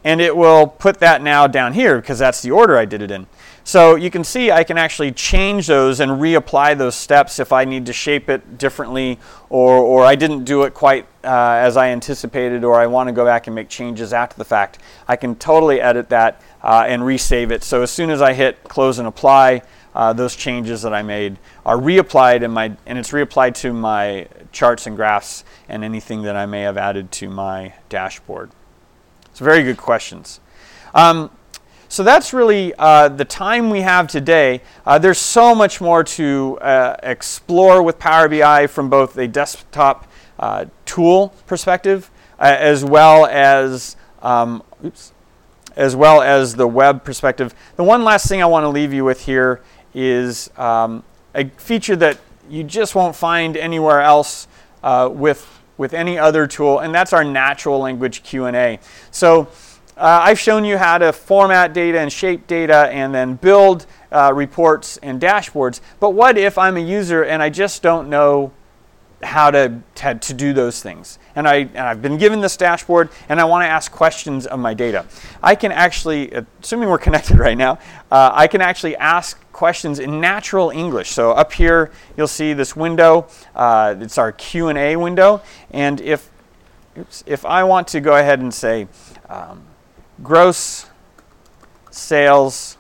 and it will put that now down here because that's the order I did it in. So you can see I can actually change those and reapply those steps if I need to shape it differently, or, or I didn't do it quite uh, as I anticipated, or I want to go back and make changes after the fact. I can totally edit that uh, and resave it. So as soon as I hit close and apply, uh, those changes that I made are reapplied, in my, and it's reapplied to my charts and graphs and anything that I may have added to my dashboard. So very good questions. Um, So that's really uh, the time we have today. Uh, there's so much more to uh, explore with Power B I from both a desktop uh, tool perspective uh, as well as um, oops, as well as the web perspective. The one last thing I want to leave you with here is um, a feature that you just won't find anywhere else uh, with with any other tool, and that's our natural language Q and A. So. Uh, I've shown you how to format data and shape data and then build uh, reports and dashboards. But what if I'm a user and I just don't know how to, to, to do those things? And, I, and I've been given this dashboard and I want to ask questions of my data. I can actually, assuming we're connected right now, uh, I can actually ask questions in natural English. So up here you'll see this window. Uh, it's our Q and A window. And if, oops, if I want to go ahead and say, um, gross sales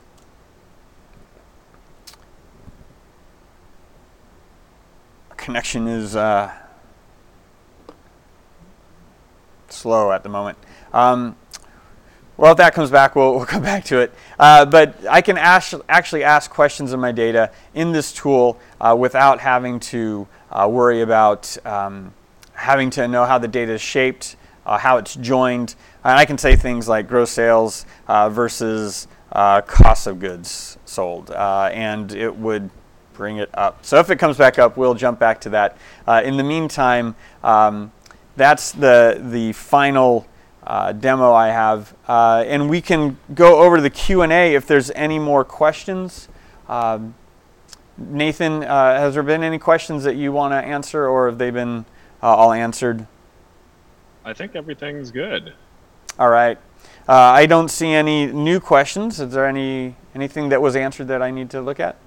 connection is uh, slow at the moment. Um, well, if that comes back, we'll, we'll come back to it. Uh, but I can ask, actually ask questions of my data in this tool uh, without having to uh, worry about um, having to know how the data is shaped, uh, how it's joined. And I can say things like gross sales uh, versus uh, cost of goods sold, uh, and it would bring it up. So if it comes back up, we'll jump back to that. Uh, in the meantime, um, that's the, the final uh, demo I have. Uh, and we can go over to the Q and A if there's any more questions. Um, Nathan, uh, has there been any questions that you want to answer, or have they been uh, all answered? I think everything's good. All right. Uh, I don't see any new questions. Is there any anything that was answered that I need to look at?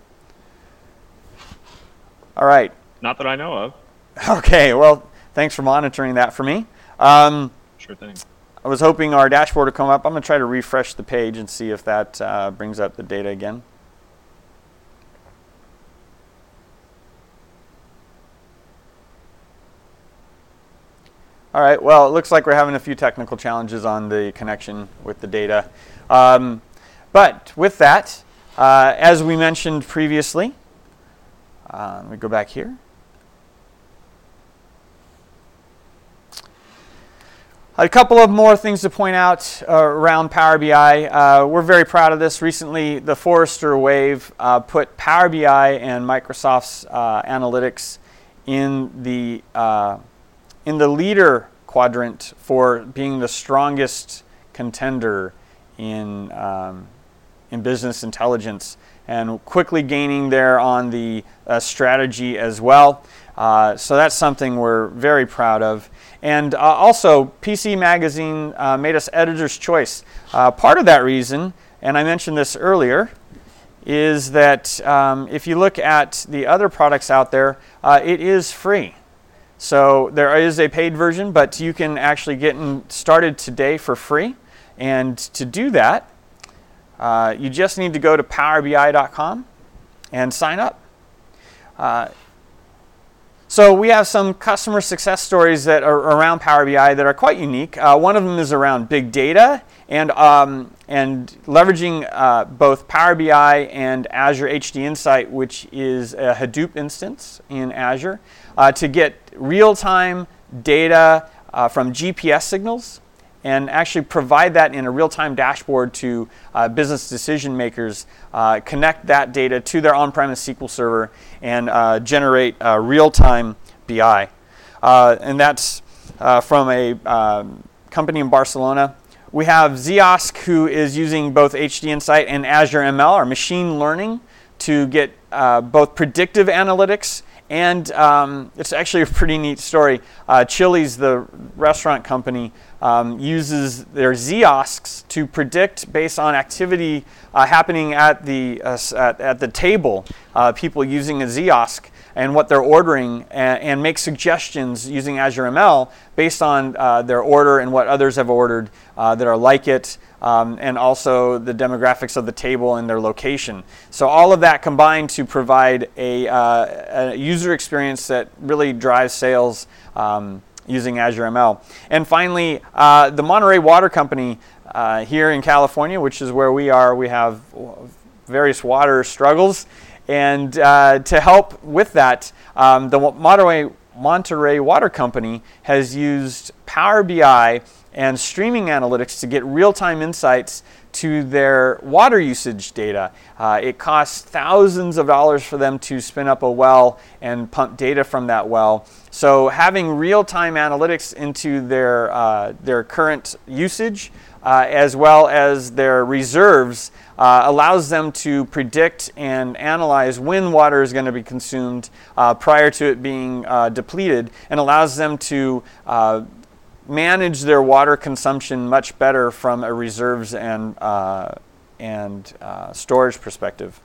All right. Not that I know of. Okay. Well, thanks for monitoring that for me. Um, Sure thing. I was hoping our dashboard would come up. I'm going to try to refresh the page and see if that uh, brings up the data again. All right, well, it looks like we're having a few technical challenges on the connection with the data. Um, but with that, uh, as we mentioned previously, uh, let me go back here. A couple of more things to point out uh, around Power B I. Uh, we're very proud of this. Recently, the Forrester Wave uh, put Power B I and Microsoft's uh, analytics in the uh, in the leader quadrant for being the strongest contender in um, in business intelligence, and quickly gaining there on the uh, strategy as well. Uh, so that's something we're very proud of. And uh, also, P C Magazine uh, made us Editor's Choice. Uh, part of that reason, and I mentioned this earlier, is that um, if you look at the other products out there, uh, it is free. So there is a paid version, but you can actually get in started today for free. And to do that, uh, you just need to go to power B I dot com and sign up. Uh, so we have some customer success stories that are around Power B I that are quite unique. Uh, one of them is around big data and um, and leveraging uh, both Power B I and Azure H D Insight, which is a Hadoop instance in Azure, uh, to get real-time data uh, from G P S signals and actually provide that in a real-time dashboard to uh, business decision makers, uh, connect that data to their on-premise S Q L server, and uh, generate uh, real-time B I. Uh, and that's uh, from a um, company in Barcelona. We have Ziosk, who is using both H D Insight and Azure M L, or machine learning, to get uh, both predictive analytics And um, it's actually a pretty neat story. Uh, Chili's, the restaurant company, um, uses their Ziosks to predict based on activity uh, happening at the uh, at, at the table, uh, people using a Ziosk and what they're ordering, and, and make suggestions using Azure M L based on uh, their order and what others have ordered uh, that are like it. Um, and also the demographics of the table and their location. So all of that combined to provide a, uh, a user experience that really drives sales um, using Azure M L. And finally, uh, the Monterey Water Company uh, here in California, which is where we are, we have various water struggles. And uh, to help with that, um, the Monterey, Monterey Water Company has used Power B I and streaming analytics to get real-time insights to their water usage data. Uh, it costs thousands of dollars for them to spin up a well and pump data from that well. So having real-time analytics into their, uh, their current usage uh, as well as their reserves uh, allows them to predict and analyze when water is going to be consumed uh, prior to it being uh, depleted, and allows them to uh, manage their water consumption much better from a reserves and, uh, and uh, storage perspective.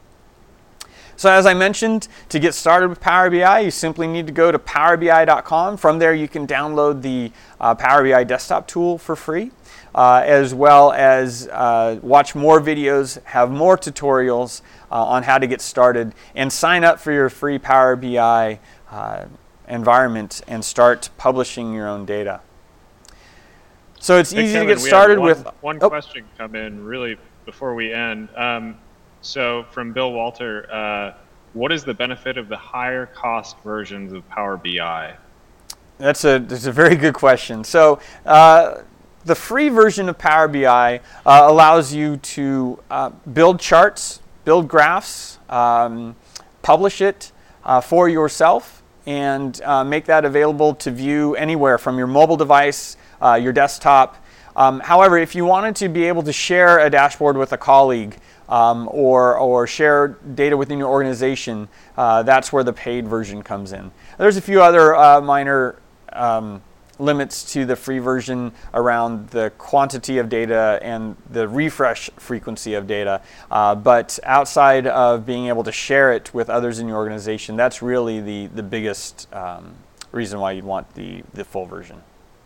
So as I mentioned, to get started with Power B I, you simply need to go to power B I dot com. From there, you can download the uh, Power B I desktop tool for free, uh, as well as uh, watch more videos, have more tutorials uh, on how to get started, and sign up for your free Power B I uh, environment and start publishing your own data. So it's Hey, easy Kevin, to get we started had one, with... One oh. question come in really before we end. Um, so from Bill Walter, uh, what is the benefit of the higher cost versions of Power B I? That's a, that's a very good question. So uh, the free version of Power B I uh, allows you to uh, build charts, build graphs, um, publish it uh, for yourself, and uh, make that available to view anywhere from your mobile device, Uh, your desktop. Um, however, if you wanted to be able to share a dashboard with a colleague um, or, or share data within your organization, uh, that's where the paid version comes in. There's a few other uh, minor um, limits to the free version around the quantity of data and the refresh frequency of data. Uh, but outside of being able to share it with others in your organization, that's really the, the biggest um, reason why you'd want the, the full version.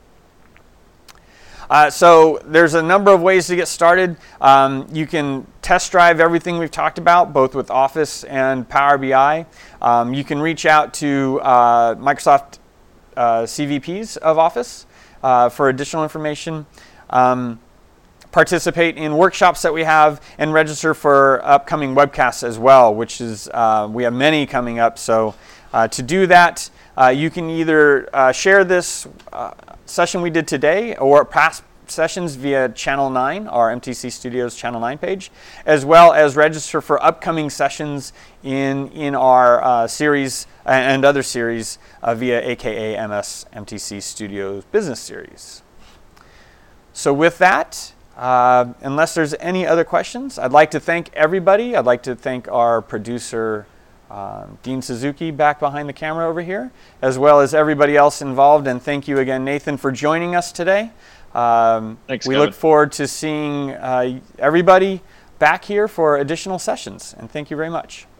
Uh, so there's a number of ways to get started. Um, you can test drive everything we've talked about, both with Office and Power B I. Um, you can reach out to uh, Microsoft uh, C V Ps of Office uh, for additional information. Um, participate in workshops that we have, and register for upcoming webcasts as well, which is, uh, we have many coming up. So uh, to do that, uh, you can either uh, share this uh, session we did today or past sessions via Channel nine, our M T C Studios Channel nine page, as well as register for upcoming sessions in, in our uh, series and other series uh, via A K A M S M T C Studios Business Series. So with that, uh, unless there's any other questions, I'd like to thank everybody. I'd like to thank our producer, Uh, Dean Suzuki, back behind the camera over here, as well as everybody else involved. And thank you again, Nathan, for joining us today. Um, Thanks, we Kevin. look forward to seeing uh, everybody back here for additional sessions. And thank you very much.